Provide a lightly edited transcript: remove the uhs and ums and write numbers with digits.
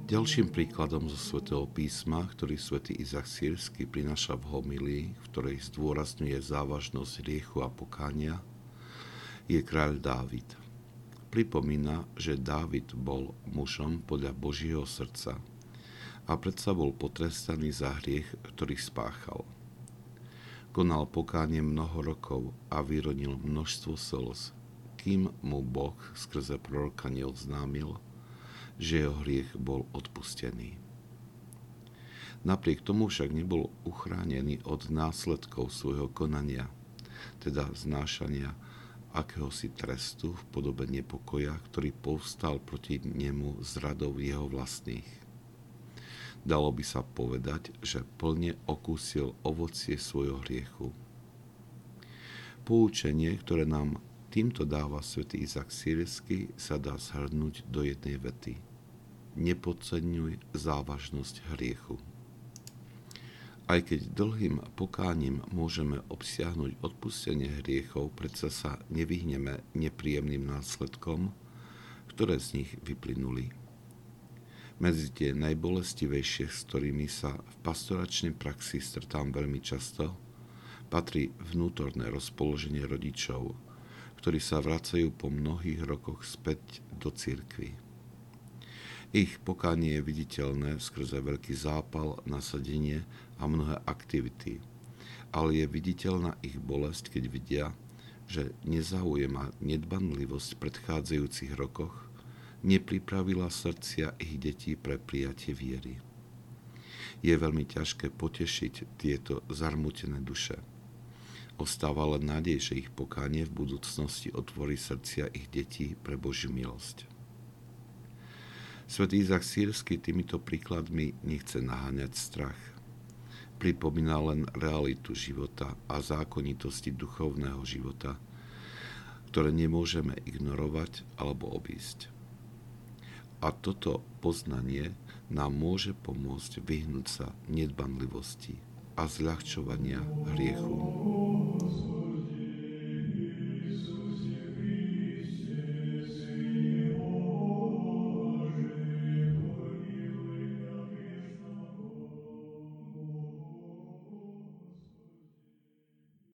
Ďalším príkladom zo svätého písma, ktorý svätý Izák Sýrsky prináša v homílii, v ktorej zdôrazňuje závažnosť hriechu a pokánia, je kráľ Dávid. Pripomína, že Dávid bol mužom podľa Božieho srdca a predsa bol potrestaný za hriech, ktorý spáchal. Konal pokánie mnoho rokov a vyronil množstvo slz, kým mu Boh skrze proroka neoznámil, že jeho hriech bol odpustený. Napriek tomu však nebol uchránený od následkov svojho konania, teda znášania akéhosi trestu v podobe nepokoja, ktorý povstal proti nemu z radov jeho vlastných. Dalo by sa povedať, že plne okúsil ovocie svojho hriechu. Poučenie, ktoré nám týmto dáva svätý Izák Sýrsky, sa dá zhrnúť do jednej vety. Nepodceňuj závažnosť hriechu. Aj keď dlhým pokáním môžeme obsiahnuť odpustenie hriechov, predsa sa nevyhneme nepríjemným následkom, ktoré z nich vyplynuli. Medzi tie najbolestivejšie, s ktorými sa v pastoračnej praxi stretám veľmi často, patrí vnútorné rozpoloženie rodičov, ktorí sa vracajú po mnohých rokoch späť do cirkvi. Ich pokánie je viditeľné skrze veľký zápal, nasadenie a mnohé aktivity, ale je viditeľná ich bolesť, keď vidia, že nezáujem a nedbanlivosť v predchádzajúcich rokoch nepripravila srdcia ich detí pre prijatie viery. Je veľmi ťažké potešiť tieto zarmútené duše. Ostáva len nádej, že ich pokánie v budúcnosti otvorí srdcia ich detí pre Božiu milosť. Svätý Izák Sýrsky týmito príkladmi nechce naháňať strach. Pripomína len realitu života a zákonitosti duchovného života, ktoré nemôžeme ignorovať alebo obísť. A toto poznanie nám môže pomôcť vyhnúť sa nedbanlivosti a zľahčovania hriechu.